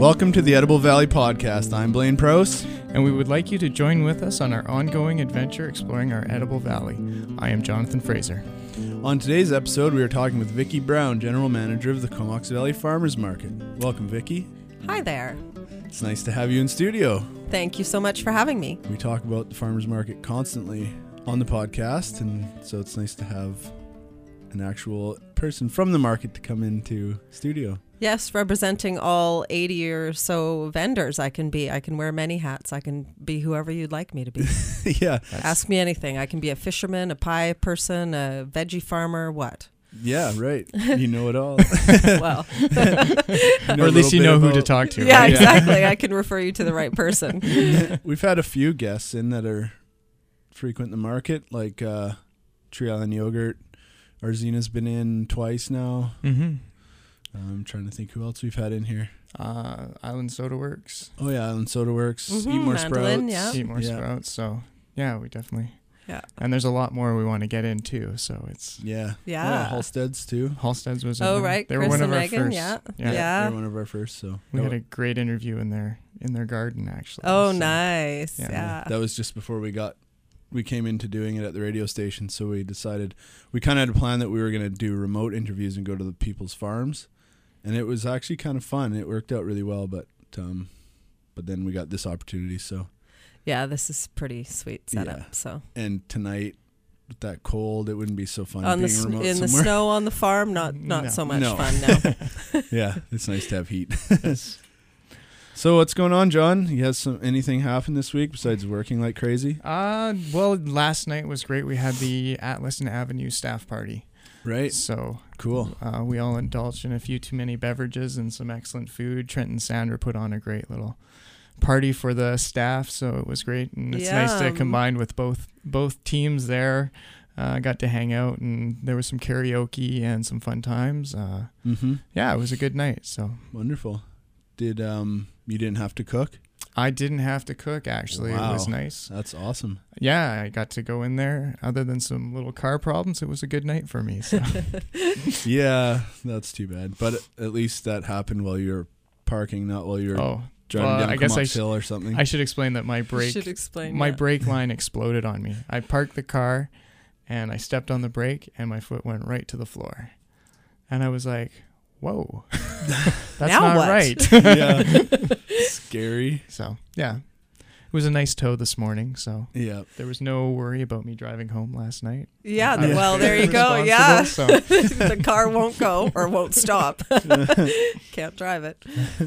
Welcome to the Edible Valley Podcast. I'm Blaine Prose. And we would like you to join with us on our ongoing adventure exploring our Edible Valley. I am Jonathan Fraser. On today's episode, we are talking with Vicki Brown, General Manager of the Comox Valley Farmers Market. Welcome, Vicki. Hi there. It's nice to have you in studio. Thank you so much for having me. We talk about the farmers market constantly on the podcast, and so it's nice to have an actual person from the market to come into studio. Yes, representing all 80 or so vendors I can be. I can wear many hats. I can be whoever you'd like me to be. Yeah. Ask me anything. I can be a fisherman, a pie person, a veggie farmer, what? Yeah, right. You know it all. Well. Or at least you know who to talk to. Yeah, right? exactly. I can refer you to the right person. We've had a few guests in that are frequent the market, like Tree Island Yogurt. Arzina's been in twice now. Mm-hmm. I'm trying to think who else we've had in here. Island Soda Works. Oh yeah, Island Soda Works. Mm-hmm, Eat More Mandolin, Sprouts. yeah. Eat More Sprouts. So, yeah, we definitely. Yeah. And there's a lot more we want to get into. So it's. Yeah. Yeah. Halstead's too. Halstead's was in Oh, there. right. They Chris were one and of our Megan, first. yeah. They're one of our first. So We had a great interview in their garden, actually. Oh, so. nice. Yeah. Yeah. that was just before we came into doing it at the radio station. So we decided we kind of had a plan that we were going to do remote interviews and go to the people's farms. And it was actually kind of fun. It worked out really well, but then we got this opportunity. So Yeah, this is pretty sweet setup. Yeah. So and tonight with that cold, it wouldn't be so fun on being remote in the somewhere. snow on the farm, not No. so much No. fun now. Yeah, it's nice to have heat. So what's going on, John? You has anything happen this week besides working like crazy? Well, last night was great. We had the Atlas and Avenue staff party. Right. So Cool. we all indulged in a few too many beverages and some excellent food. Trent and Sandra put on a great little party for the staff, so it was great. And it's nice to combine with both teams there. Got to hang out, and there was some karaoke and some fun times. Yeah, it was a good night. So Wonderful. Did you didn't have to cook? I didn't have to cook, actually. Wow. It was nice. That's awesome. Yeah, I got to go in there. Other than some little car problems, it was a good night for me. So. Yeah, that's too bad. But at least that happened while you were parking, not while you were driving down Comox Hill or something. I should explain that my brake line exploded on me. I parked the car, and I stepped on the brake, and my foot went right to the floor. And I was like, whoa, that's now not what? right. Yeah. Scary. So, yeah. It was a nice tow this morning, so Yeah. there was no worry about me driving home last night. Yeah, I was well, there very you go. Yeah. responsible, so. The car won't go or won't stop. Can't drive it.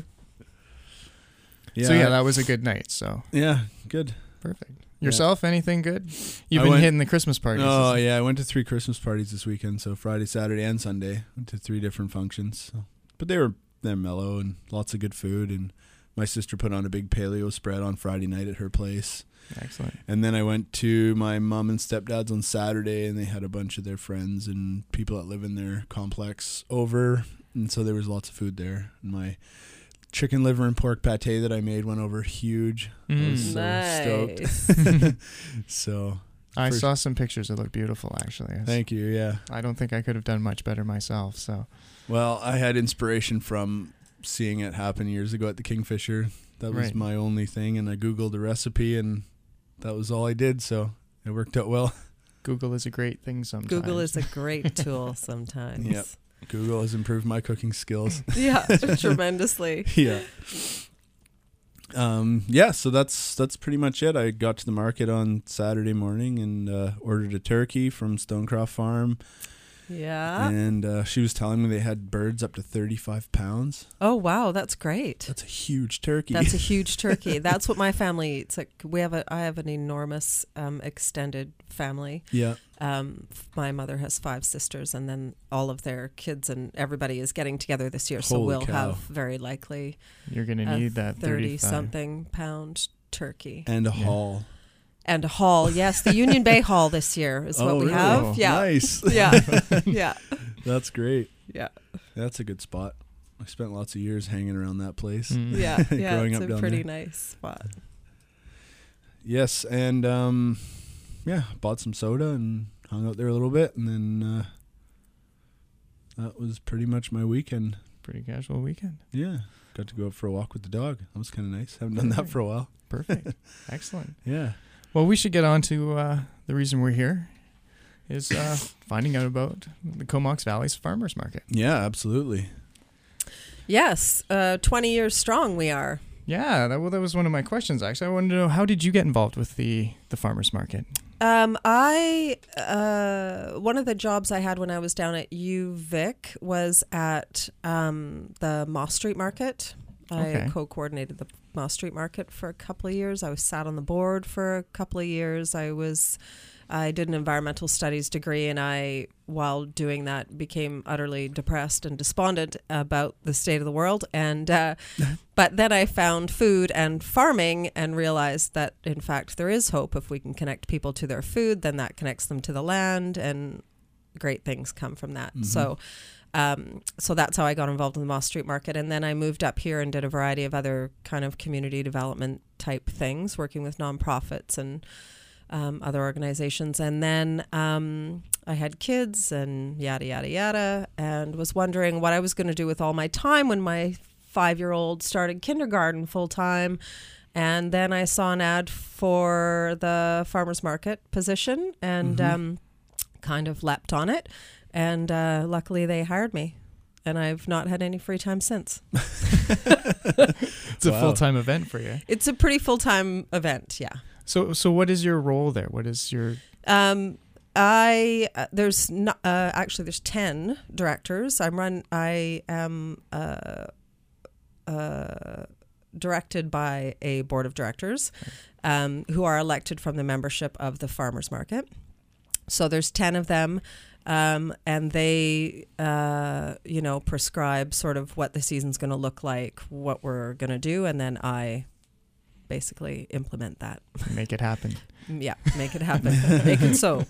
So, yeah, that was a good night, so. Yeah, good. Perfect. Yourself, anything good? You've I been went- hitting the Christmas parties. Oh, yeah, I went to 3 Christmas parties this weekend, so Friday, Saturday, and Sunday. Went to 3 different functions. So. But they're mellow and lots of good food, and my sister put on a big paleo spread on Friday night at her place. Excellent. And then I went to my mom and stepdad's on Saturday, and they had a bunch of their friends and people that live in their complex over, and so there was lots of food there. And my chicken liver and pork pate that I made went over huge. I was so stoked. So I saw some pictures that look beautiful, actually. Thank you. Yeah. I don't think I could have done much better myself. So, well, I had inspiration from seeing it happen years ago at the Kingfisher. That was Right. my only thing, and I Googled a recipe, and that was all I did. So it worked out well. Google is a great thing sometimes. Google is a great tool sometimes. Yep. Google has improved my cooking skills. Yeah, tremendously. Yeah. Yeah, so that's pretty much it. I got to the market on Saturday morning and ordered a turkey from Stonecroft Farm. Yeah. And she was telling me they had birds up to 35 pounds. Oh, wow. That's great. That's a huge turkey. That's a huge turkey. That's what my family eats. Like I have an enormous extended family. Yeah. My mother has 5 sisters, and then all of their kids and everybody is getting together this year. So Holy we'll cow. have very likely You're going to need that 30-something pound turkey. And a haul. And a hall. Yes, the Union Bay Hall this year is what we really? have. Yeah. Nice. Yeah. Yeah. That's great. Yeah. That's a good spot. I spent lots of years hanging around that place. Yeah. Yeah. Growing It's up a down pretty there. nice spot. Yes, and bought some soda and hung out there a little bit, and then that was pretty much my weekend. Pretty casual weekend. Yeah. got to go out for a walk with the dog. That was kind of nice. Haven't done that for a while. Perfect. Excellent. Yeah. Well, we should get on to the reason we're here is finding out about the Comox Valley's Farmers Market. Yeah, absolutely. Yes, 20 years strong we are. Yeah, that was one of my questions, actually. I wanted to know, how did you get involved with the Farmers Market? One of the jobs I had when I was down at UVic was at the Moss Street Market. Okay. I co-coordinated the Moss Street Market for a couple of years. I was sat on the board for a couple of years. I did an environmental studies degree, and while doing that, became utterly depressed and despondent about the state of the world. And but then I found food and farming and realized that, in fact, there is hope. If we can connect people to their food, then that connects them to the land, and great things come from that. Mm-hmm. So that's how I got involved in the Moss Street Market. And then I moved up here and did a variety of other kind of community development type things, working with nonprofits and other organizations. And then I had kids and yada, yada, yada, and was wondering what I was going to do with all my time when my 5-year-old started kindergarten full time. And then I saw an ad for the farmers market position and kind of leapt on it. And luckily they hired me. And I've not had any free time since. It's a full-time event for you. It's a pretty full-time event, yeah. So what is your role there? What is your... There's 10 directors. I am directed by a board of directors who are elected from the membership of the farmers market. So there's 10 of them. And they, prescribe sort of what the season's going to look like, what we're going to do, and then I basically implement that. Make it happen. Yeah, make it happen. Make it so.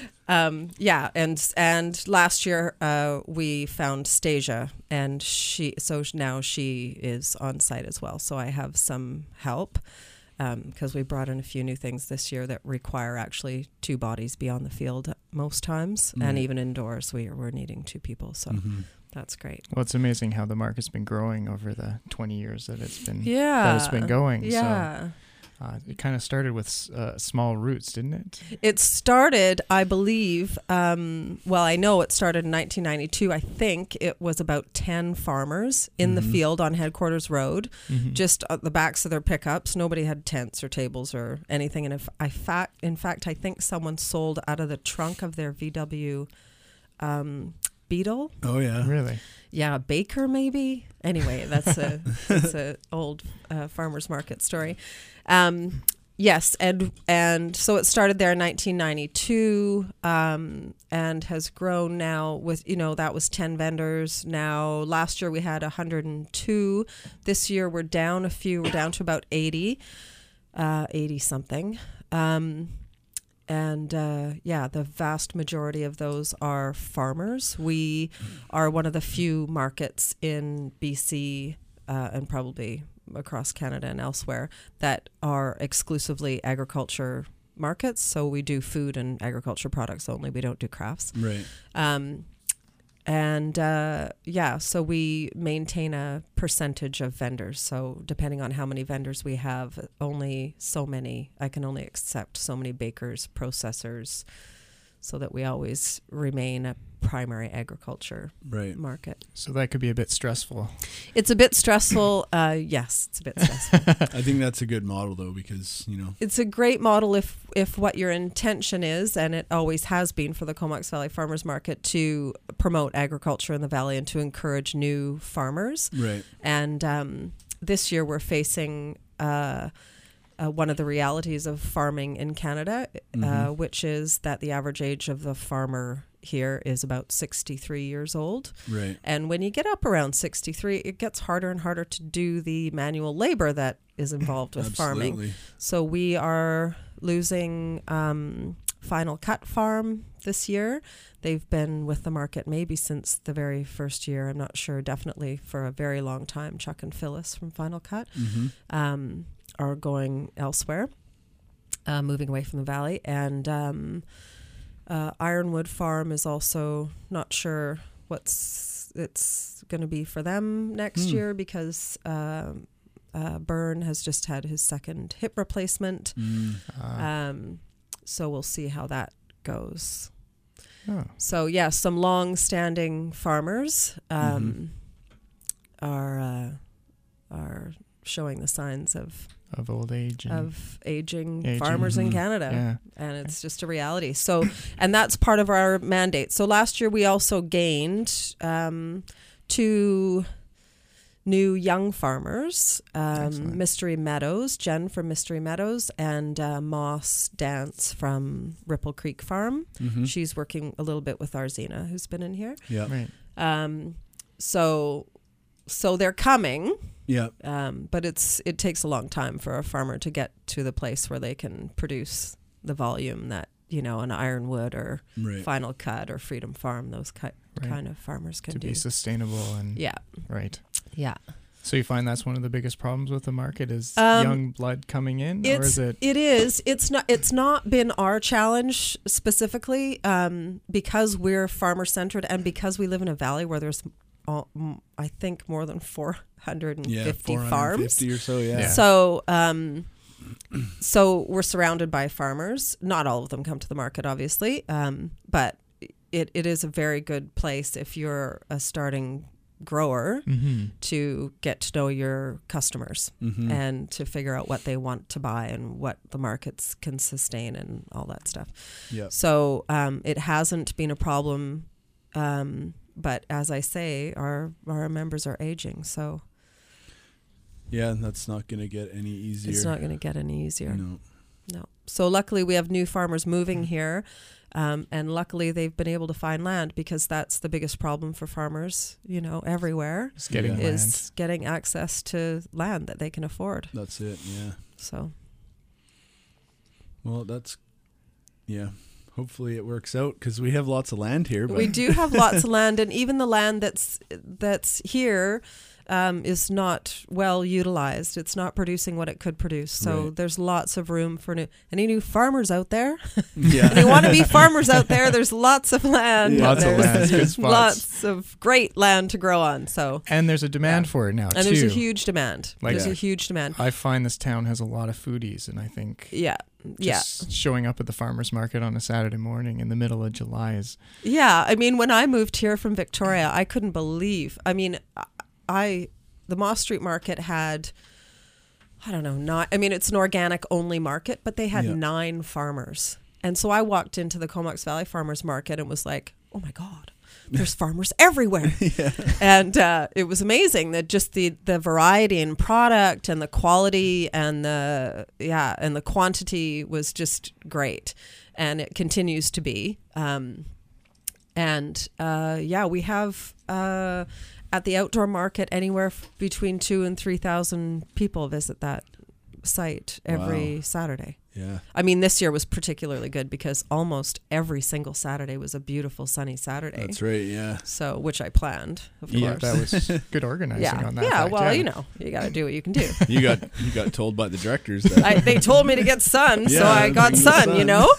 And last year we found Stasia, and now she is on site as well. So I have some help. Because we brought in a few new things this year that require actually 2 bodies be on the field most times, and even indoors we're needing 2 people. So that's great. Well, it's amazing how the market's been growing over the 20 years that it's been going. Yeah. So, it kind of started with small roots, didn't it? It started, I believe, I know it started in 1992. I think it was about 10 farmers in the field on Headquarters Road, just at the backs of their pickups. Nobody had tents or tables or anything. And in fact, I think someone sold out of the trunk of their VW Beetle. Oh, yeah. Really? Yeah, Baker maybe. Anyway, that's a old farmers market story. Yes, and so it started there in 1992 and has grown now with, that was 10 vendors. Now, last year we had 102. This year we're down a few. We're down to about 80 something. The vast majority of those are farmers. We are one of the few markets in BC and probably across Canada and elsewhere that are exclusively agriculture markets. So we do food and agriculture products only. We don't do crafts. Right. So we maintain a percentage of vendors. So depending on how many vendors we have, I can only accept so many bakers, processors, so that we always remain a primary agriculture market. So that could be a bit stressful. It's a bit stressful. Yes, it's a bit stressful. I think that's a good model, though, because, It's a great model if what your intention is, and it always has been for the Comox Valley Farmers Market, to promote agriculture in the valley and to encourage new farmers. Right. And this year we're facing one of the realities of farming in Canada, which is that the average age of the farmer here is about 63 years old. Right. And when you get up around 63, it gets harder and harder to do the manual labor that is involved with farming. So we are losing Final Cut Farm this year. They've been with the market maybe since the very first year. I'm not sure, definitely for a very long time. Chuck and Phyllis from Final Cut are going elsewhere, moving away from the valley. And Ironwood Farm is also not sure what's it's going to be for them next year because Byrne has just had his second hip replacement. So we'll see how that goes. Oh. So yeah, some long-standing farmers are showing the signs of old age and of aging farmers in Canada, and it's just a reality. So, and that's part of our mandate. So last year we also gained 2 new young farmers, Mystery Meadows, Jen from Mystery Meadows, and Moss Dance from Ripple Creek Farm. She's working a little bit with Arzina, who's been in here. Yeah. Right. So they're coming. Yeah. But it takes a long time for a farmer to get to the place where they can produce the volume that, an Ironwood or Final Cut or Freedom Farm, those kind of farmers can do. To be sustainable and... Yeah. Right. Yeah. So you find that's one of the biggest problems with the market is young blood coming in, or is it? It is. It's not been our challenge specifically because we're farmer centered and because we live in a valley where there's, I think, more than 450 farms. 450 or so. Yeah. So we're surrounded by farmers. Not all of them come to the market, obviously, but it is a very good place if you're a starting grower to get to know your customers and to figure out what they want to buy and what the markets can sustain and all that stuff. Yeah. So it hasn't been a problem, but as I say, our members are aging, so yeah, that's not going to get any easier. It's not going to get any easier. No. So luckily we have new farmers moving here. And luckily they've been able to find land because that's the biggest problem for farmers, everywhere. Just getting is getting access to land that they can afford. That's it. Yeah. So. Well, hopefully it works out because we have lots of land here. But we do have lots of land, and even the land that's here is not well utilized. It's not producing what it could produce. So there's lots of room for any new farmers out there. Yeah. If you want to be farmers out there, there's lots of land. Yeah. Lots of land, good spots. Lots of great land to grow on. So and there's a demand for it now too. And there's a huge demand. Like, there's a huge demand. I find this town has a lot of foodies, and I think showing up at the farmers market on a Saturday morning in the middle of July is I mean, when I moved here from Victoria, I couldn't believe. I mean, the Moss Street Market had, it's an organic only market, but they had 9 farmers. And so I walked into the Comox Valley Farmers Market and was like, oh my God, there's farmers everywhere. And it was amazing that just the variety in product and the quality and the quantity was just great. And it continues to be. We have at the outdoor market anywhere between 2,000 and 3,000 people visit that site every Saturday. Yeah. I mean, this year was particularly good because almost every single Saturday was a beautiful sunny Saturday. That's right. Yeah. So, which I planned, of course. That was good organizing on that. Yeah. Fact, Well, you got to do what you can do. You got told by the directors that they told me to get sun, so I got sun.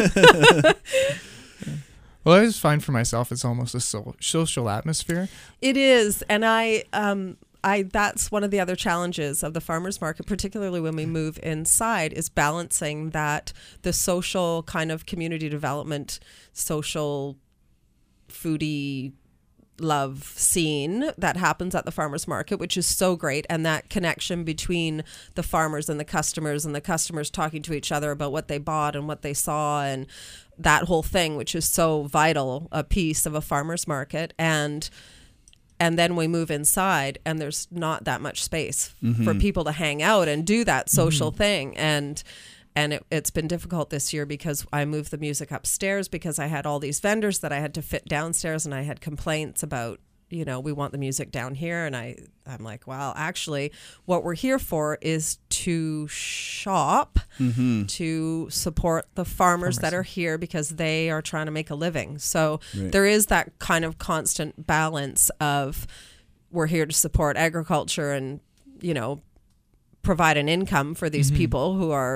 Well, I just find for myself it's almost a social atmosphere. It is, and I that's one of the other challenges of the farmers market, particularly when we move inside, is balancing that the social kind of community development, social foodie love scene that happens at the farmers market, which is so great, and that connection between the farmers and the customers talking to each other about what they bought and what they saw and that whole thing, which is so vital a piece of a farmer's market. And then we move inside and there's not that much space for people to hang out and do that social thing. And it's been difficult this year because I moved the music upstairs because I had all these vendors that I had to fit downstairs, and I had complaints about, we want the music down here. And I'm like, well, actually what we're here for is to shop, to support the farmers that are here because they are trying to make a living. So there is that kind of constant balance of we're here to support agriculture and, provide an income for these people who are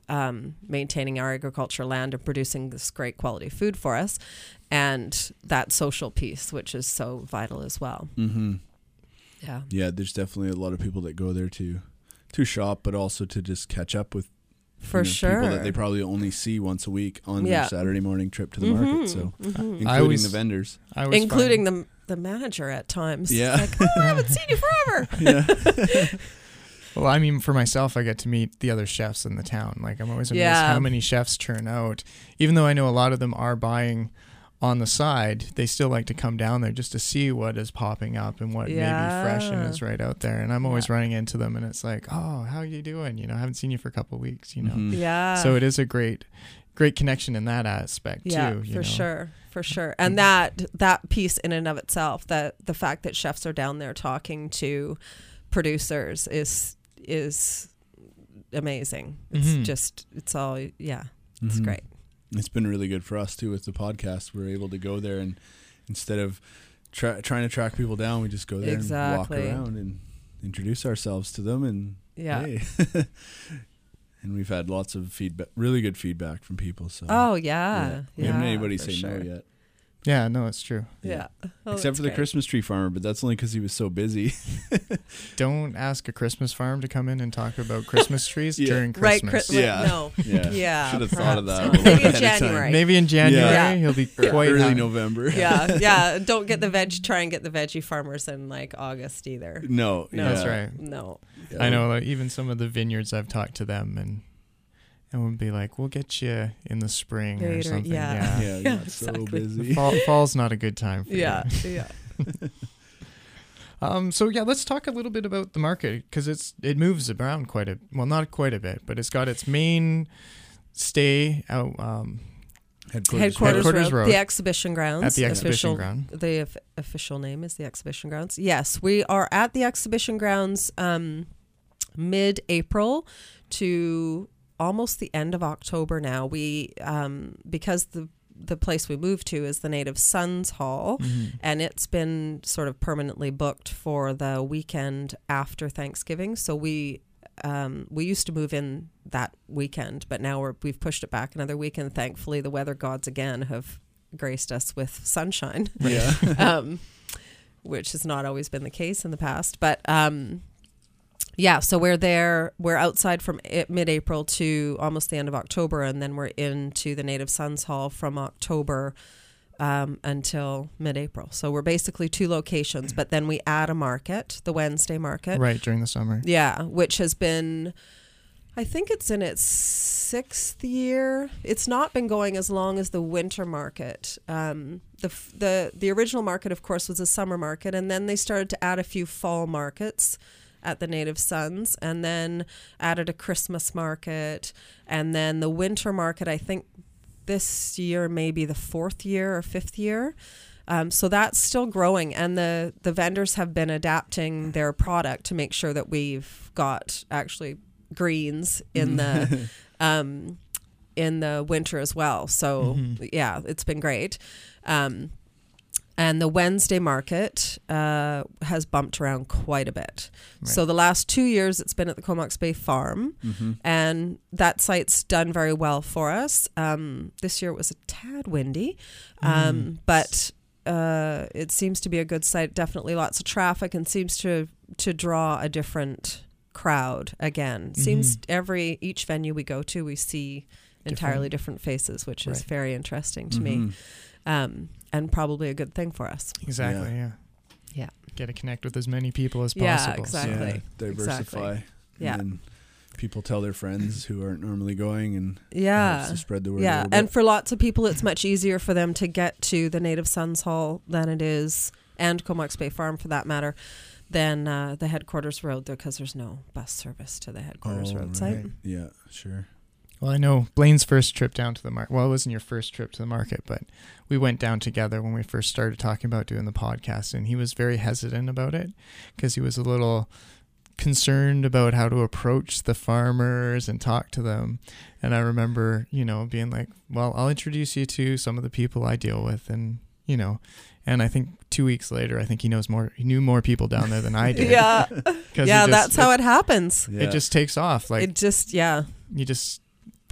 maintaining our agricultural land and producing this great quality food for us, and that social piece, which is so vital as well. Mm-hmm. Yeah, there's definitely a lot of people that go there to shop, but also to just catch up with people that they probably only see once a week on their Saturday morning trip to the market. So including the vendors, including the manager at times. Yeah, like, I haven't seen you forever. Yeah. Well, I mean, for myself, I get to meet the other chefs in the town. Like, I'm always amazed how many chefs churn out. Even though I know a lot of them are buying on the side, they still like to come down there just to see what is popping up and what may be fresh and is right out there. And I'm always running into them, and it's like, oh, how you doing? I haven't seen you for a couple of weeks, Yeah. So it is a great connection in that aspect too. For sure. And that piece in and of itself, that the fact that chefs are down there talking to producers is amazing. It's it's all, it's great. It's been really good for us too with the podcast. We're able to go there, and instead of trying to track people down, we just go there and walk around and introduce ourselves to them. And hey. And we've had lots of feedback, really good feedback from people. So we haven't had anybody say no yet. Yeah, no, it's true. Yeah. Except for the Christmas tree farmer, but that's only because he was so busy. Don't ask a Christmas farm to come in and talk about Christmas trees during Christmas. No. Yeah. Should have thought of that. Maybe in January. Maybe in January. He'll be quite early November. Yeah. Don't try and get the veggie farmers in like August either. No. That's right. No. I know, like, even some of the vineyards, I've talked to them and we'll be like, we'll get you in the spring or something. Yeah, not so busy. Fall's not a good time for you. Yeah. So let's talk a little bit about the market, because it moves around not quite a bit, but it's got its main stay out Headquarters Road, the exhibition grounds. At the exhibition ground. The official name is the exhibition grounds. Yes, we are at the exhibition grounds mid-April to almost the end of October now. We because the place we moved to is the Native Sons Hall, and it's been sort of permanently booked for the weekend after Thanksgiving. So we used to move in that weekend, but now we've pushed it back another weekend. Thankfully, the weather gods again have graced us with sunshine, which has not always been the case in the past. But so we're there. We're outside from mid-April to almost the end of October, and then we're into the Native Sons Hall from October until mid-April. So we're basically 2 locations, but then we add a market, the Wednesday market. Right, during the summer. Yeah, which has been, I think it's in its 6th year. It's not been going as long as the winter market. The original market, of course, was a summer market, and then they started to add a few fall markets at the Native Sons, and then added a Christmas market, and then the winter market, I think this year may be the 4th year or 5th year. So that's still growing, and the vendors have been adapting their product to make sure that we've got actually greens in the winter as well. So it's been great. And the Wednesday market has bumped around quite a bit. Right. So the last 2 years, it's been at the Comox Bay Farm, and that site's done very well for us. This year it was a tad windy, but it seems to be a good site. Definitely lots of traffic, and seems to draw a different crowd again. Seems each venue we go to, we see entirely different faces, which is very interesting to me. And probably a good thing for us. Exactly, yeah. Get to connect with as many people as possible. Yeah, exactly. Yeah, diversify. Yeah. And people tell their friends who aren't normally going, and to spread the word a little bit. And for lots of people, it's much easier for them to get to the Native Sons Hall than it is, and Comox Bay Farm for that matter, than the Headquarters Road, because there's no bus service to the Headquarters Road site. Yeah, sure. Well, I know Blaine's first trip down to the market. Well, it wasn't your first trip to the market, but we went down together when we first started talking about doing the podcast, and he was very hesitant about it because he was a little concerned about how to approach the farmers and talk to them. And I remember, being like, well, I'll introduce you to some of the people I deal with, and I think 2 weeks later, I think he knew more people down there than I did. That's how it happens. It just takes off. Like, it just, you just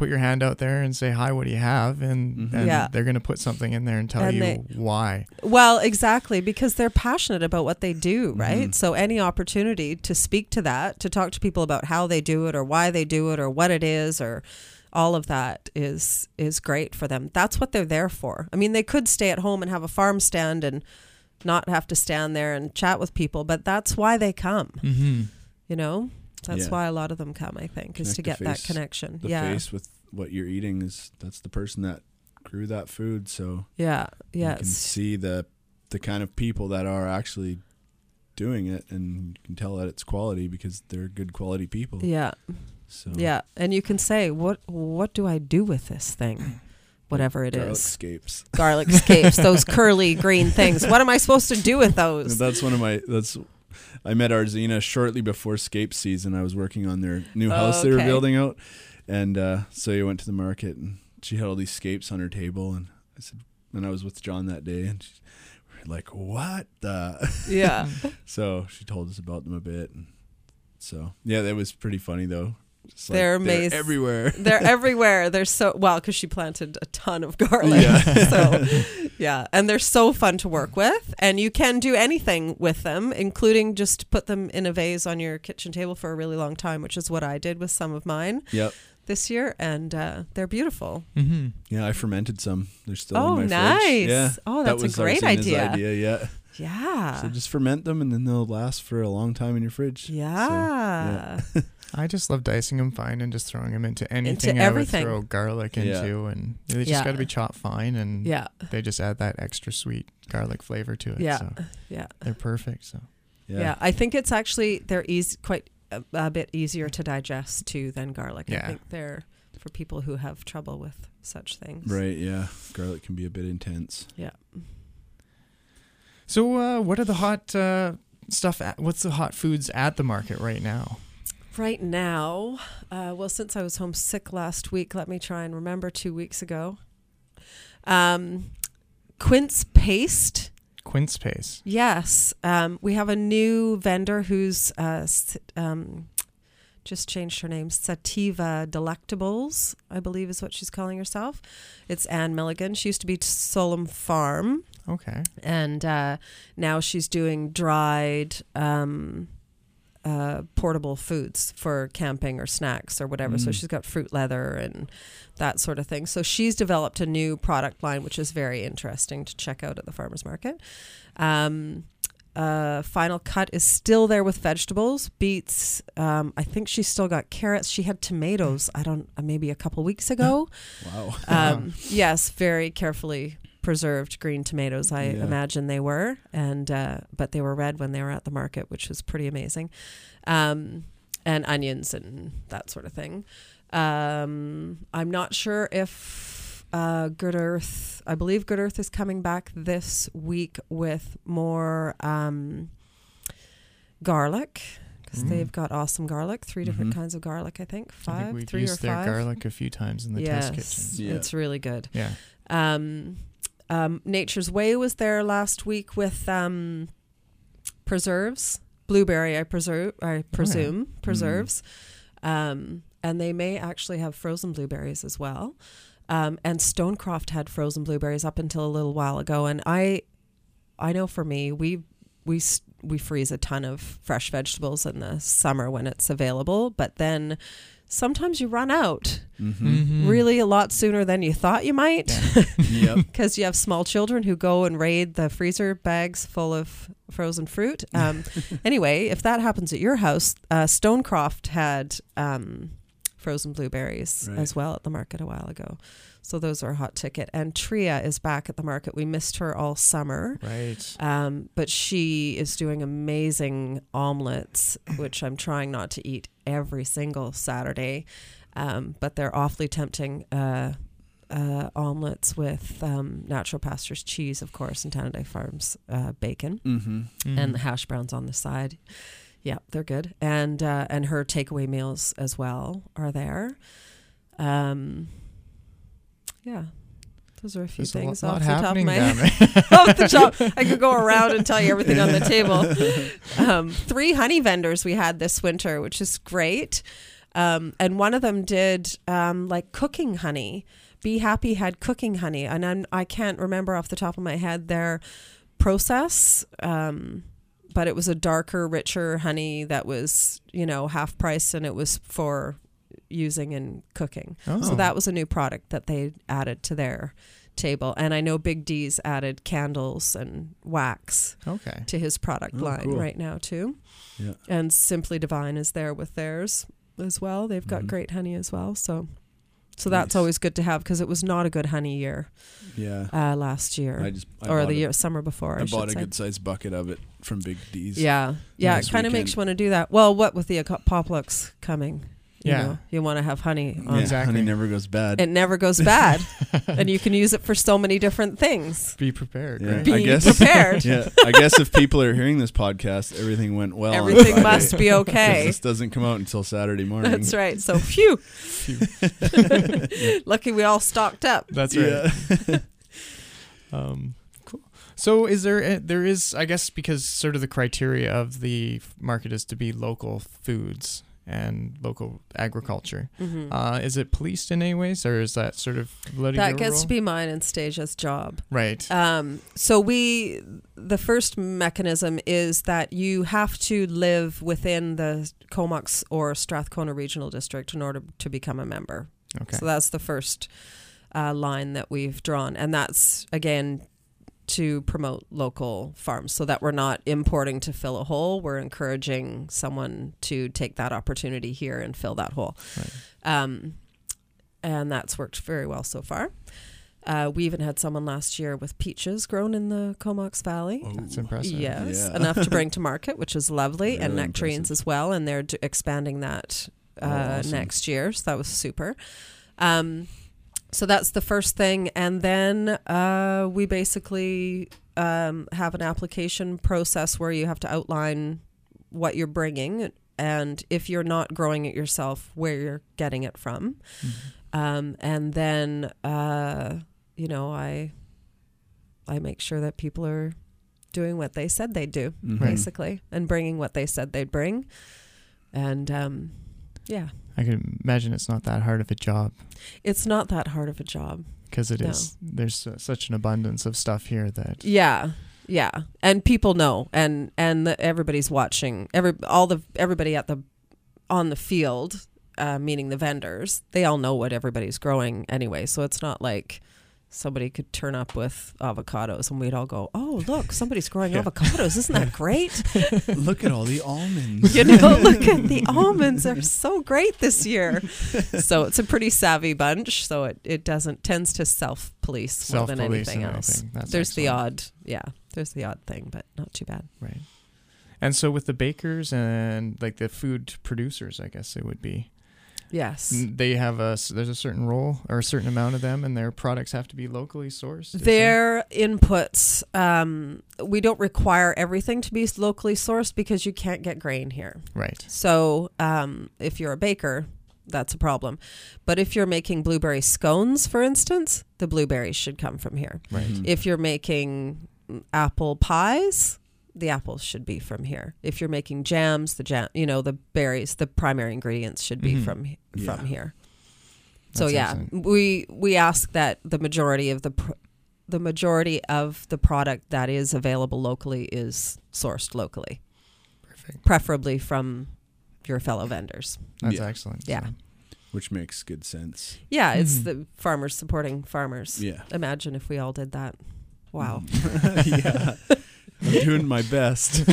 put your hand out there and say, hi, what do you have? And they're going to put something in there and tell you why. Well, exactly, because they're passionate about what they do, right? So any opportunity to speak to that, to talk to people about how they do it or why they do it or what it is or all of that is great for them. That's what they're there for. I mean, they could stay at home and have a farm stand and not have to stand there and chat with people, but that's why they come. You know, that's why a lot of them come, I think, is to get that connection. The face with what you're eating that's the person that grew that food. So you can see the kind of people that are actually doing it, and you can tell that it's quality because they're good quality people. So and you can say, what do I do with this thing? Whatever it is. Garlic scapes, those curly green things. What am I supposed to do with those? I met Arzina shortly before scape season. I was working on their new house they were building out. And so I went to the market, and she had all these scapes on her table. And I said, and I was with John that day, and we're like, what the? Yeah. So she told us about them a bit. And so, that was pretty funny, though. They're amazing. They're everywhere. They're everywhere. They're so, because she planted a ton of garlic. And they're so fun to work with. And you can do anything with them, including just put them in a vase on your kitchen table for a really long time, which is what I did with some of mine this year. And they're beautiful. Yeah, I fermented some. They're still in my fridge. Yeah. Oh, that's a great idea. Yeah. So just ferment them, and then they'll last for a long time in your fridge. I just love dicing them fine and just throwing them into anything I would throw garlic into, and they just got to be chopped fine, and they just add that extra sweet garlic flavor to it. So they're perfect. So I think it's actually they're quite a bit easier to digest too than garlic. I think they're for people who have trouble with such things. Right. Yeah, garlic can be a bit intense. Yeah. So what are the hot what's the hot foods at the market right now? Right now, since I was homesick last week, let me try and remember 2 weeks ago. Quince paste. Quince paste. Yes. We have a new vendor who's just changed her name. Sativa Delectables, I believe is what she's calling herself. It's Anne Milligan. She used to be Solom Farm. Okay. And now she's doing dried portable foods for camping or snacks or whatever. So she's got fruit leather and that sort of thing. So she's developed a new product line, which is very interesting to check out at the farmer's market. Final Cut is still there with vegetables, beets. I think she's still got carrots. She had tomatoes, maybe a couple weeks ago. Wow. Yes, very carefully preserved green tomatoes, I imagine they were, and but they were red when they were at the market, which was pretty amazing, and onions and that sort of thing. I'm not sure if Good Earth, I believe Good Earth is coming back this week with more garlic, because they've got awesome garlic, 3 different kinds of garlic, I think, 5, I think we've 3 used or 5. their garlic a few times in the test kitchen. It's really good. Yeah. Nature's Way was there last week with preserves, blueberry, I presume, preserves. And they may actually have frozen blueberries as well. And Stonecroft had frozen blueberries up until a little while ago. And I know for me, we freeze a ton of fresh vegetables in the summer when it's available, but then sometimes you run out really a lot sooner than you thought you might, because you have small children who go and raid the freezer bags full of frozen fruit. Anyway, if that happens at your house, Stonecroft had frozen blueberries as well at the market a while ago. So those are a hot ticket. And Tria is back at the market. We missed her all summer. Right. But she is doing amazing omelets, which I'm trying not to eat every single Saturday. But they're awfully tempting omelets with Natural Pastures cheese, of course, and Tanaday Farms bacon. And the hash browns on the side. Yeah, they're good. And her takeaway meals as well are there. Yeah, those are a few things off the top of my head. Off the top, I could go around and tell you everything on the table. 3 honey vendors we had this winter, which is great. And one of them did like cooking honey. Be Happy had cooking honey, and I can't remember off the top of my head their process, but it was a darker, richer honey that was, half price, and it was for using in cooking. So that was a new product that they added to their table. And I know Big D's added candles and wax to his product line right now too. Yeah. And Simply Divine is there with theirs as well. They've got great honey as well. So that's always good to have, because it was not a good honey year. Yeah. Last year, summer before. I bought a good sized bucket of it from Big D's. Yeah. It kind of makes you want to do that. Well, what with the apocalypse coming? You want to have honey. Exactly. Honey never goes bad. It never goes bad. And you can use it for so many different things. Be prepared. Yeah. Right? Prepared. Yeah. I guess if people are hearing this podcast, everything went well. Everything must be okay. This doesn't come out until Saturday morning. That's right. So, phew. Lucky we all stocked up. That's right. Yeah. Cool. So there is, I guess, because sort of the criteria of the market is to be local foods and local agriculture. Is it policed in any ways, or is that sort of that gets to be mine and Stasia's job? Right. So the first mechanism is that you have to live within the Comox or Strathcona Regional District in order to become a member. Okay. So that's the first line that we've drawn, and that's again to promote local farms, so that we're not importing to fill a hole. We're encouraging someone to take that opportunity here and fill that hole. Right. And that's worked very well so far. We even had someone last year with peaches grown in the Comox Valley. Oh, that's impressive. Yes, enough to bring to market, which is lovely, and nectarines as well, and they're expanding that awesome. Next year, so that was super. So that's the first thing. And then we basically have an application process where you have to outline what you're bringing, and if you're not growing it yourself, where you're getting it from. And then, I make sure that people are doing what they said they'd do, basically, and bringing what they said they'd bring. And, I can imagine it's not that hard of a job. It's not that hard of a job. Because it is. There's such an abundance of stuff here that... Yeah. And people know. And everybody's watching. Everybody on the field, meaning the vendors, they all know what everybody's growing anyway. So it's not like somebody could turn up with avocados and we'd all go, oh, look, somebody's growing avocados. Isn't that great? Look at all the almonds. Look at the almonds. They're so great this year. So it's a pretty savvy bunch. So it tends to self-police more than anything else. There's the odd thing, but not too bad. Right. And so with the bakers and like the food producers, I guess it would be. Yes. They have there's a certain role or a certain amount of them, and their products have to be locally sourced. Their inputs, we don't require everything to be locally sourced because you can't get grain here. Right. So if you're a baker, that's a problem. But if you're making blueberry scones, for instance, the blueberries should come from here. Right. If you're making apple pies, the apples should be from here. If you're making jams, the berries, the primary ingredients should be from here. So we ask that the majority of the product that is available locally is sourced locally. Perfect. Preferably from your fellow vendors. That's excellent. Yeah. So. Which makes good sense. Yeah, it's the farmers supporting farmers. Yeah. Imagine if we all did that. Wow. Yeah. I'm doing my best.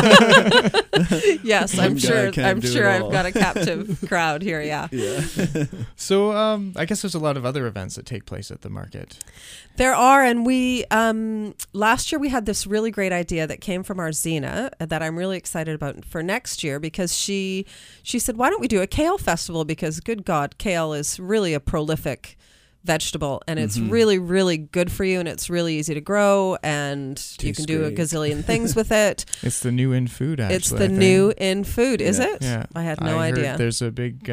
Yes, I'm sure I've got a captive crowd here, yeah. So I guess there's a lot of other events that take place at the market. There are, and we last year we had this really great idea that came from our Zena that I'm really excited about for next year, because she said, why don't we do a kale festival, because good God, kale is really a prolific vegetable, and it's really, really good for you, and it's really easy to grow, and you can do a gazillion things with it. It's the new in food, actually. It's the new in food, is it? Yeah. I had no idea. There's a big,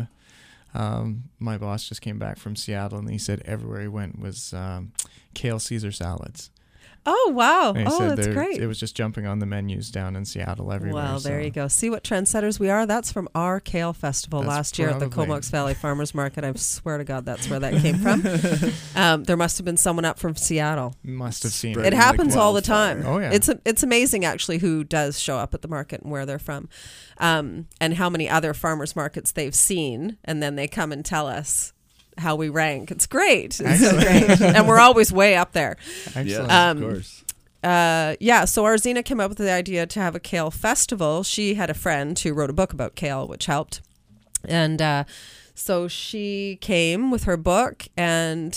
my boss just came back from Seattle, and he said everywhere he went was kale Caesar salads. Oh, wow. They Oh, said that's great. It was just jumping on the menus down in Seattle everywhere. Well, there so. you go. See what trendsetters we are? That's from our kale festival last year at the Comox Valley Farmers Market. I swear to God, that's where that came from. There must have been someone up from Seattle. Must have seen it. It happens all the time. Oh, yeah. It's amazing, actually, who does show up at the market and where they're from, and how many other farmers markets they've seen, and then they come and tell us how we rank. It's great. It's so great. And we're always way up there. Excellent. Of course. So Arzina came up with the idea to have a kale festival. She had a friend who wrote a book about kale, which helped. And so she came with her book and,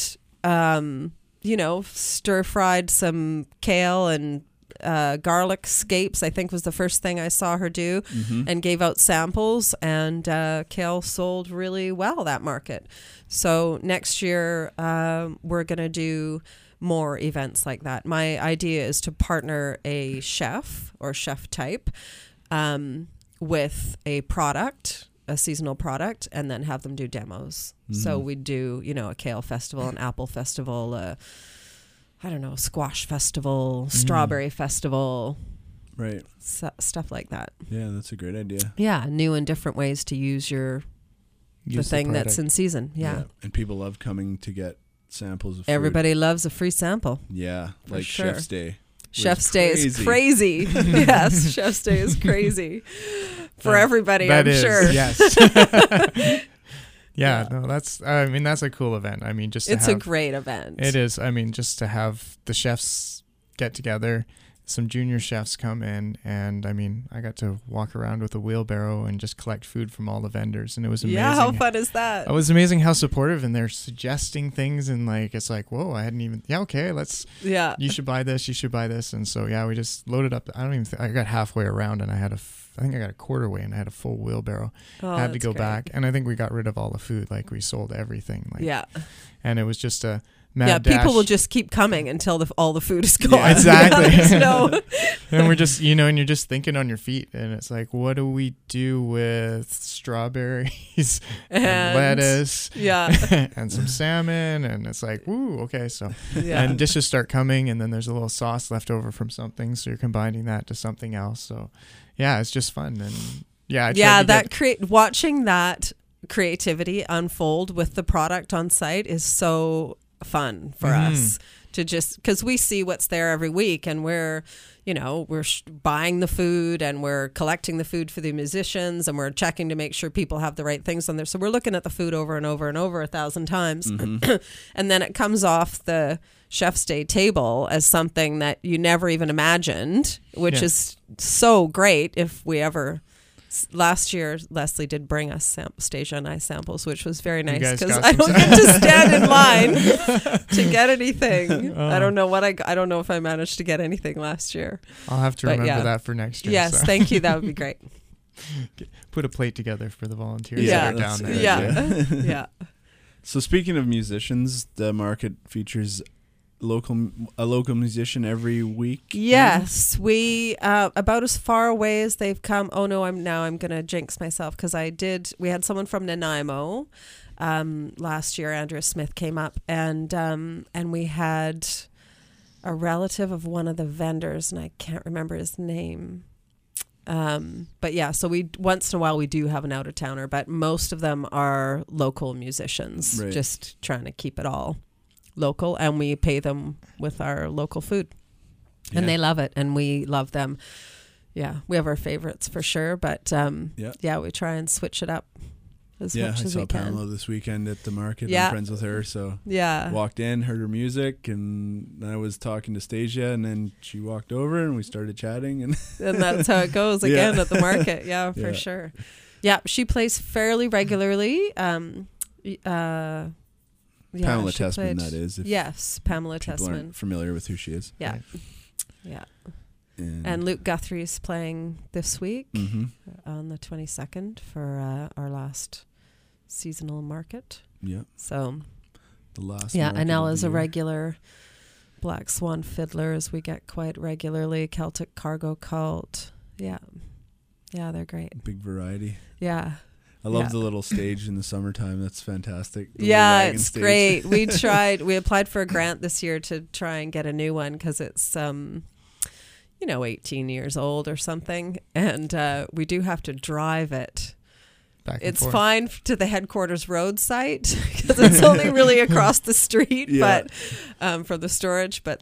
stir-fried some kale and garlic scapes, I think was the first thing I saw her do, and gave out samples. And kale sold really well that market. So next year we're going to do more events like that. My idea is to partner a chef or chef type with a product, a seasonal product, and then have them do demos. So we do, a kale festival, an apple festival, squash festival, strawberry festival. Right. Stuff like that. Yeah, that's a great idea. Yeah, new and different ways to use the thing that's in season. Yeah. And people love coming to get samples of food. Everybody loves a free sample. Yeah, like sure. Chef's Day. Chef's Day is crazy. Yes, Chef's Day is crazy for everybody, I'm sure. Yes. Yeah, no, that's a cool event. I mean, it's a great event. It is. I mean, just to have the chefs get together, some junior chefs come in, and I mean, I got to walk around with a wheelbarrow and just collect food from all the vendors, and it was amazing. Yeah, how fun is that? It was amazing how supportive, and they're suggesting things, and it's like, whoa, I hadn't even. Yeah, okay, you should buy this. You should buy this, and so we just loaded up. I got halfway around, and I think I got a quarter way, and I had a full wheelbarrow. I had to go back, and I think we got rid of all the food. Like we sold everything. And it was just a. People will just keep coming until all the food is gone. Yeah, exactly. No. And we're just, and you're just thinking on your feet, and it's like, what do we do with strawberries and lettuce, and some salmon, and it's like, woo, okay, so and dishes start coming, and then there's a little sauce left over from something, so you're combining that to something else. So, yeah, it's just fun, and watching that creativity unfold with the product on site is so fun for us to just because we see what's there every week, and we're buying the food, and we're collecting the food for the musicians, and we're checking to make sure people have the right things on there. So we're looking at the food over and over and over 1,000 times. And then it comes off the Chef's Day table as something that you never even imagined, which is so great. If we ever last year, Leslie did bring us Stasia and I samples, which was very nice because I don't get to stand in line to get anything. I don't know I don't know if I managed to get anything last year. I'll have to remember that for next year. Yes, thank you. That would be great. Put a plate together for the volunteers that are down there. Yeah. So speaking of musicians, the market features a local musician every week. Yes, we about as far away as they've come. Oh no, I'm gonna jinx myself because we had someone from Nanaimo last year. Andrea Smith came up, and we had a relative of one of the vendors, and I can't remember his name. But yeah, so we once in a while we do have an out of towner, but most of them are local musicians, just trying to keep it all local, and we pay them with our local food, and they love it, and we love them. Yeah, we have our favorites for sure, but we try and switch it up as much as we can. I saw Pamela this weekend at the market. I'm friends with her, so walked in, heard her music, and I was talking to Stasia, and then she walked over and we started chatting, and that's how it goes again at the market. For sure. Yeah, she plays fairly regularly. Pamela Tessman, that is. Yes, Pamela Tessman. Aren't familiar with who she is. Yeah. And Luke Guthrie's playing this week on the 22nd for our last seasonal market. Yeah. So the last. Yeah, Anella's a regular. Black Swan Fiddlers we get quite regularly. Celtic Cargo Cult. Yeah, they're great. Big variety. Yeah. I love the little stage in the summertime. That's fantastic. Yeah, it's great. We applied for a grant this year to try and get a new one because it's 18 years old or something, and we do have to drive it. It's fine to the headquarters road site because it's only really across the street, but from the storage. But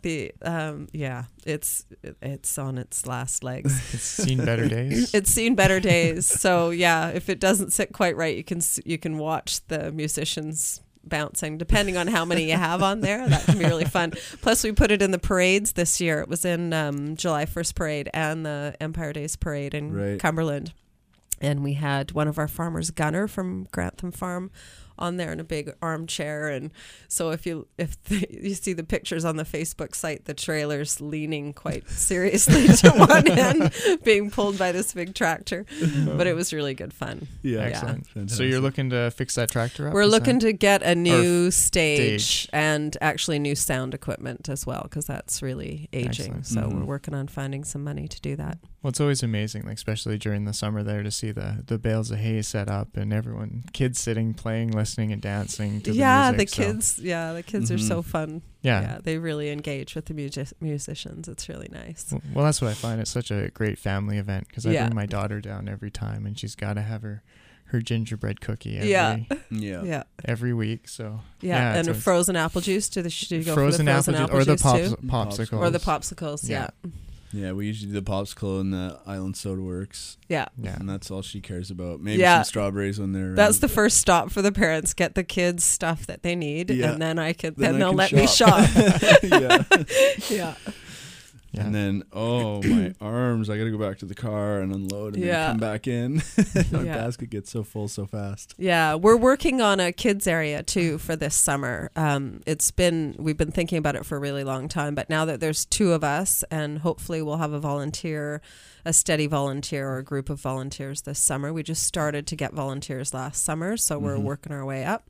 it's on its last legs. It's seen better days. It's seen better days. So if it doesn't sit quite right, you can watch the musicians bouncing, depending on how many you have on there. That can be really fun. Plus, we put it in the parades this year. It was in July 1st parade and the Empire Days parade in Cumberland. And we had one of our farmers, Gunner from Grantham Farm, on there in a big armchair. And so if you see the pictures on the Facebook site, the trailer's leaning quite seriously to one end, being pulled by this big tractor. But it was really good fun. Yeah, excellent. So you're looking to fix that tractor up? We're looking to get a new stage and actually new sound equipment as well, because that's really aging. Excellent. So we're working on finding some money to do that. Well, it's always amazing, like especially during the summer there, to see the bales of hay set up and kids sitting, playing, listening, and dancing to the music. The kids are so fun. Yeah, they really engage with the musicians. It's really nice. Well, that's what I find. It's such a great family event because I bring my daughter down every time, and she's got to have her gingerbread cookie every week. So and a frozen apple juice. Do you go frozen for the frozen apple or juice the popsicles? Or the popsicles, Yeah, we usually do the popsicle in the Island Soda Works. Yeah. And that's all she cares about. Maybe some strawberries when they're That's the first stop for the parents. Get the kids stuff that they need, and then they'll let me shop. Yeah. And then, my arms, I got to go back to the car and unload and then come back in. Our basket gets so full so fast. Yeah, we're working on a kids area too for this summer. We've been thinking about it for a really long time, but now that there's two of us, and hopefully we'll have a steady volunteer or a group of volunteers this summer. We just started to get volunteers last summer, so we're working our way up,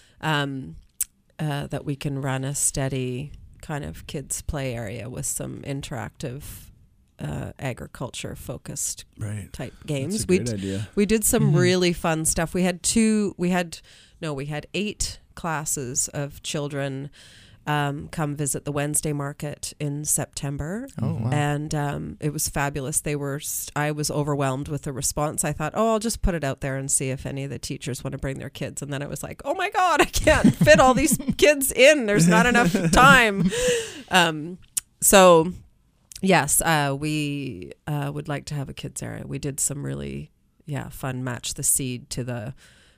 that we can run a steady kind of kids play area with some interactive agriculture focused type games. That's a great idea. We did some really fun stuff. We had 8 classes of children come visit the Wednesday market in September. Oh, wow. And it was fabulous. I was overwhelmed with the response. I thought, I'll just put it out there and see if any of the teachers want to bring their kids. And then I was like, oh my God, I can't fit all these kids in. There's not enough time. So yes, we would like to have a kids area. We did some really fun match the seed to the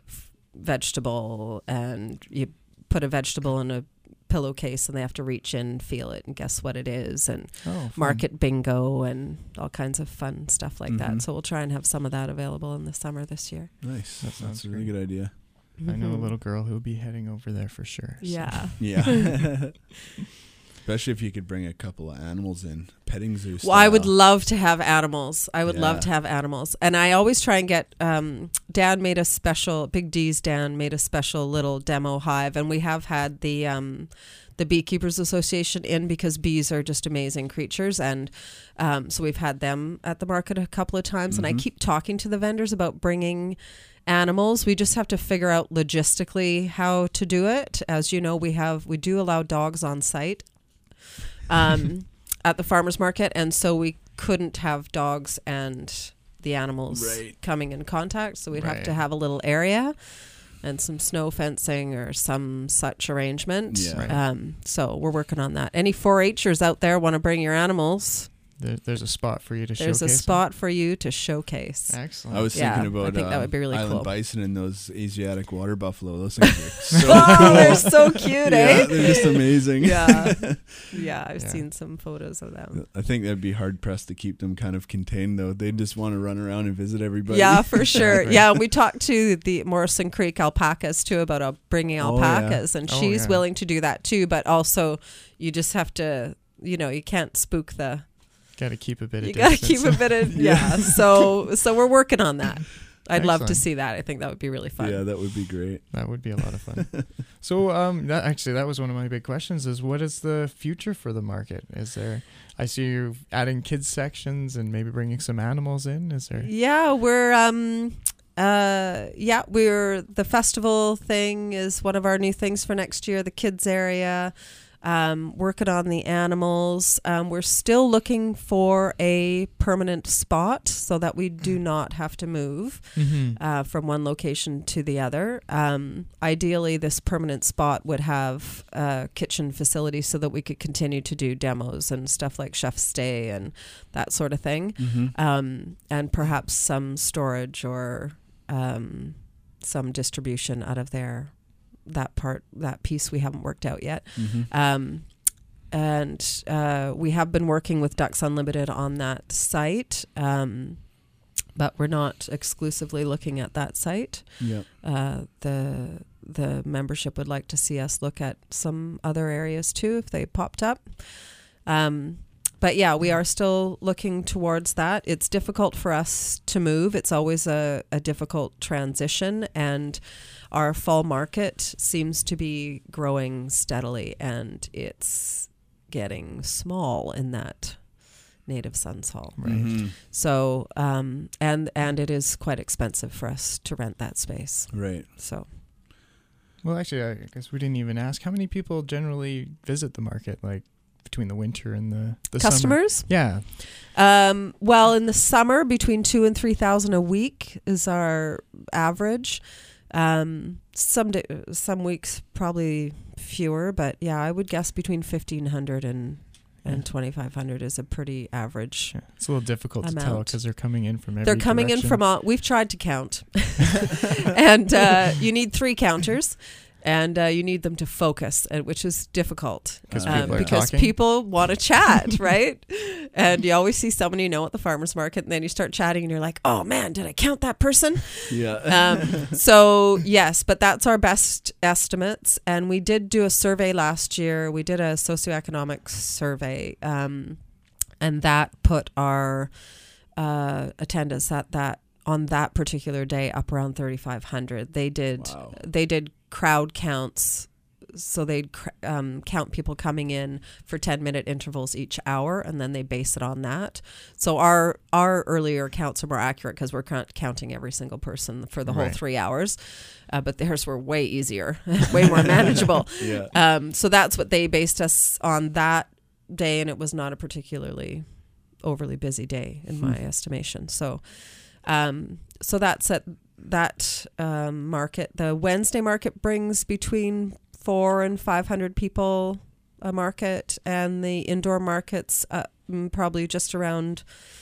vegetable, and you put a vegetable in a pillowcase and they have to reach in, feel it, and guess what it is, and market bingo and all kinds of fun stuff like that. So we'll try and have some of that available in the summer this year. Nice. That's a really good idea. I know a little girl who'll be heading over there for sure. So. Yeah. Especially if you could bring a couple of animals in, petting zoo style. Well, I would love to have animals. And I always try and get, Dan made a special, Big D's Dan made a special little demo hive. And we have had the Beekeepers Association in because bees are just amazing creatures. And so we've had them at the market a couple of times. And I keep talking to the vendors about bringing animals. We just have to figure out logistically how to do it. As you know, we do allow dogs on site. At the farmers market, and so we couldn't have dogs and the animals coming in contact, so we'd have to have a little area and some snow fencing or some such arrangement. So we're working on that. Any 4-H'ers out there want to bring your animals? There's a spot for you to showcase. There's a spot for you to showcase. Excellent. I was thinking about I think that would be really Island cool. Bison and those Asiatic water buffalo. Those things are so cool. They're so cute, eh? They're just amazing. I've seen some photos of them. I think that'd be hard pressed to keep them kind of contained, though. They'd just want to run around and visit everybody. Yeah, for sure. Yeah, we talked to the Morrison Creek alpacas too about bringing alpacas, and she's willing to do that too. But also, you just have to, you can't spook the. Got to keep a bit of distance. You got to keep a bit of, So we're working on that. I'd love to see that. I think that would be really fun. Yeah, that would be great. That would be a lot of fun. So that was one of my big questions is what is the future for the market? I see you adding kids sections and maybe bringing some animals in. Is there? Yeah, we're the festival thing is one of our new things for next year, the kids area. Working on the animals. We're still looking for a permanent spot so that we do not have to move from one location to the other. Ideally, this permanent spot would have a kitchen facility so that we could continue to do demos and stuff like chef's stay and that sort of thing. And perhaps some storage or some distribution out of there. That piece we haven't worked out yet. And we have been working with Ducks Unlimited on that site, but we're not exclusively looking at that site. The membership would like to see us look at some other areas too if they popped up. But yeah, we are still looking towards that. It's difficult for us to move. It's always a difficult transition, and our fall market seems to be growing steadily, and it's getting small in that Native Sons Hall. Right. So, and it is quite expensive for us to rent that space. Right. So. Well, actually, I guess we didn't even ask how many people generally visit the market, like between the winter and the customers. Summer. Yeah. Well, in the summer, between 2,000 and 3,000 a week is our average. Some weeks probably fewer, but yeah, I would guess between 1,500 and 2,500 is a pretty average. Yeah. It's a little difficult to tell because they're coming in from every They're coming direction. in from all. We've tried to count, and you need 3 counters. And you need them to focus, which is difficult because people want to chat, right? And you always see someone you know at the farmer's market, and then you start chatting, and you're like, "Oh man, did I count that person?" Yeah. So yes, but that's our best estimates. And we did do a survey last year. We did a socioeconomic survey, and that put our attendance on that particular day up around 3,500. They did crowd counts, so they'd count people coming in for 10-minute intervals each hour, and then they base it on that. So our earlier counts are more accurate because we're counting every single person for the whole 3 hours, but theirs were way easier, way more manageable. Yeah. So that's what they based us on that day, and it was not a particularly overly busy day in my estimation. So that's at that market. The Wednesday market brings between 400 and 500 people a market, and the indoor market's probably just around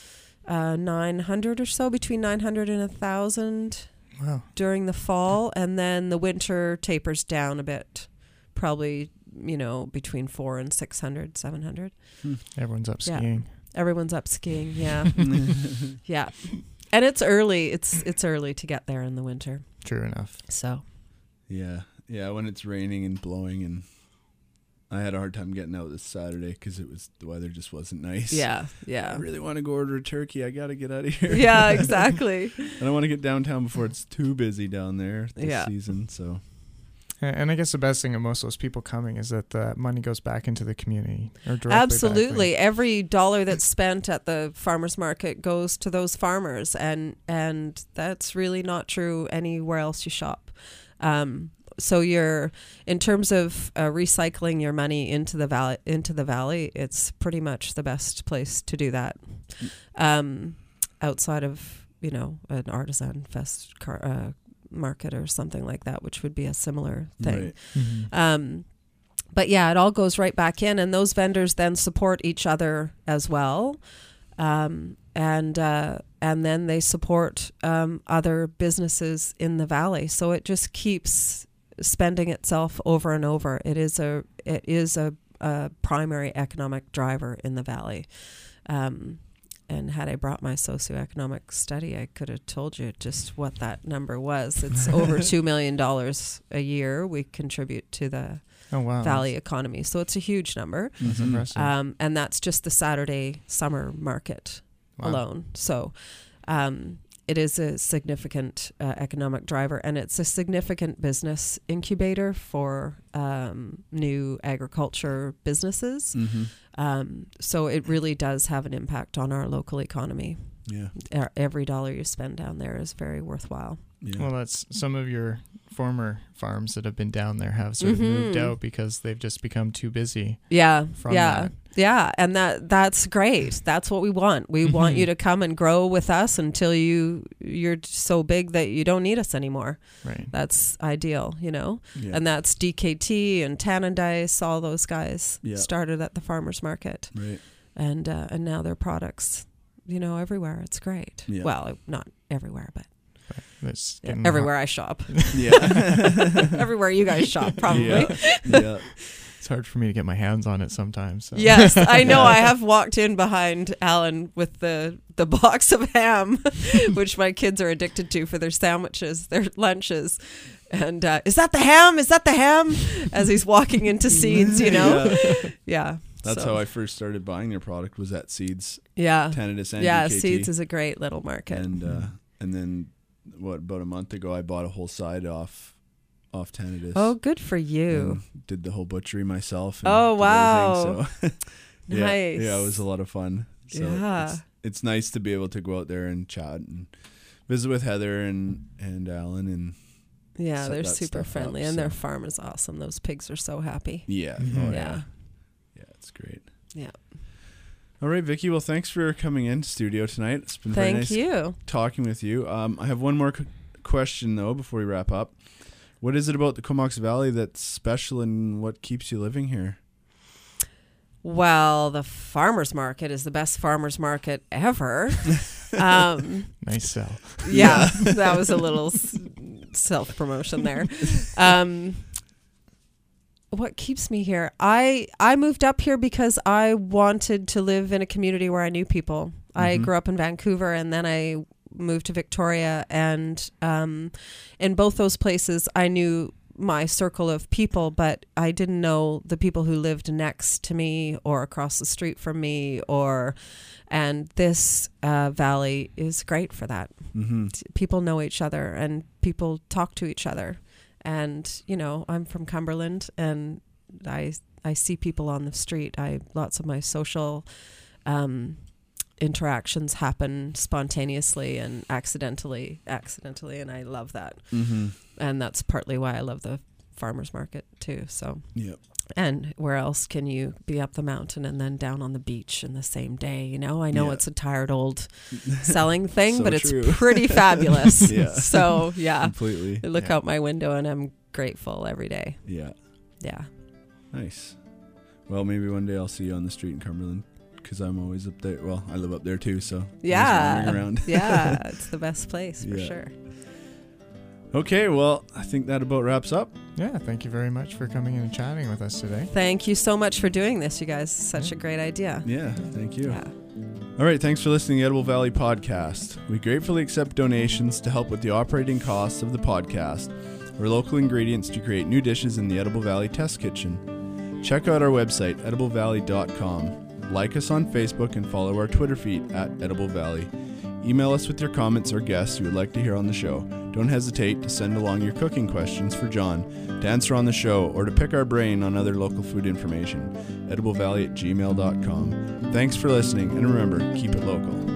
900 or so, between 900 and 1,000 during the fall, and then the winter tapers down a bit, probably between 400 and 600, 700. Everyone's up skiing. Everyone's up skiing. Yeah. Yeah. And it's early. It's early to get there in the winter. True enough. So. Yeah. When it's raining and blowing, and I had a hard time getting out this Saturday because the weather just wasn't nice. Yeah. I really want to go order a turkey. I got to get out of here. Yeah, exactly. And I want to get downtown before it's too busy down there this season. So. And I guess the best thing of most of those people coming is that the money goes back into the community. Or directly Absolutely. back Every dollar that's spent at the farmer's market goes to those farmers. And that's really not true anywhere else you shop. So in terms of recycling your money into the valley, it's pretty much the best place to do that. Outside of, an artisan fest market or something like that, which would be a similar thing. Right. But yeah, it all goes right back in, and those vendors then support each other as well. And then they support other businesses in the valley. So it just keeps spending itself over and over. It is a primary economic driver in the valley. And had I brought my socioeconomic study, I could have told you just what that number was. It's over $2 million a year we contribute to the valley economy. So it's a huge number. That's impressive. And that's just the Saturday summer market alone. So it is a significant economic driver, and it's a significant business incubator for new agriculture businesses. So it really does have an impact on our local economy. Yeah. Every dollar you spend down there is very worthwhile. Yeah. Well, that's some of your former farms that have been down there have sort of moved out because they've just become too busy. Yeah. From yeah. that. Yeah. And that's great. That's what we want. We want you to come and grow with us until you're so big that you don't need us anymore. Right. That's ideal, you know? Yeah. And that's DKT and Tannendice, all those guys started at the farmers market. Right. And now their products, you know, everywhere. It's great. Yeah. Well, not everywhere, but everywhere I shop. Yeah. Everywhere you guys shop, probably. Yeah. It's hard for me to get my hands on it sometimes. So. Yes, I know. I have walked in behind Alan with the box of ham, which my kids are addicted to for their sandwiches, their lunches. And is that the ham? Is that the ham? As he's walking into Seeds, you know? Yeah. That's how I first started buying their product, was at Seeds. Yeah. Tannendice and Yeah, DKT. Seeds is a great little market. And then about a month ago, I bought a whole side off Tannendice. Oh, good for you. Did the whole butchery myself. And Oh, did wow. so, Nice. Yeah, it was a lot of fun. So Yeah. it's nice to be able to go out there and chat and visit with Heather and Alan and Yeah, set they're that super stuff friendly, up, and their so. farm is awesome. Those pigs are so happy. Yeah. Mhm. Oh, Yeah. Yeah, it's great. Yeah. All right, Vicky. Well, thanks for coming in studio tonight. It's been very nice you. talking with you. I have one more question, though, before we wrap up. What is it about the Comox Valley that's special, and what keeps you living here? Well, the farmers market is the best farmers market ever. Nice sell. Yeah, that was a little self-promotion there. What keeps me here? I moved up here because I wanted to live in a community where I knew people. I grew up in Vancouver, and then I moved to Victoria, and in both those places I knew my circle of people, but I didn't know the people who lived next to me or across the street from me, and this valley is great for that. Mm-hmm. People know each other and people talk to each other. And, you know, I'm from Cumberland, and I see people on the street. Lots of my social interactions happen spontaneously and accidentally, and I love that. Mm-hmm. And that's partly why I love the farmers market too. So, Yep. And where else can you be up the mountain and then down on the beach in the same day? You know, I know it's a tired old selling thing, So but it's true. pretty fabulous. Yeah. So yeah, Completely. I look out my window and I'm grateful every day. Yeah. Yeah. Nice. Well, maybe one day I'll see you on the street in Cumberland, because I'm always up there. Well, I live up there too, so Yeah. I'm just wandering around. Yeah. It's the best place for Yeah. sure. Okay, well, I think that about wraps up. Yeah, thank you very much for coming in and chatting with us today. Thank you so much for doing this, you guys. Such a great idea. Yeah, thank you. Yeah. All right, thanks for listening to the Edible Valley Podcast. We gratefully accept donations to help with the operating costs of the podcast or local ingredients to create new dishes in the Edible Valley Test Kitchen. Check out our website, ediblevalley.com. Like us on Facebook and follow our Twitter feed at Edible Valley. Email us with your comments or guests you would like to hear on the show. Don't hesitate to send along your cooking questions for John to answer on the show, or to pick our brain on other local food information. ediblevalley@gmail.com. Thanks for listening, and remember, keep it local.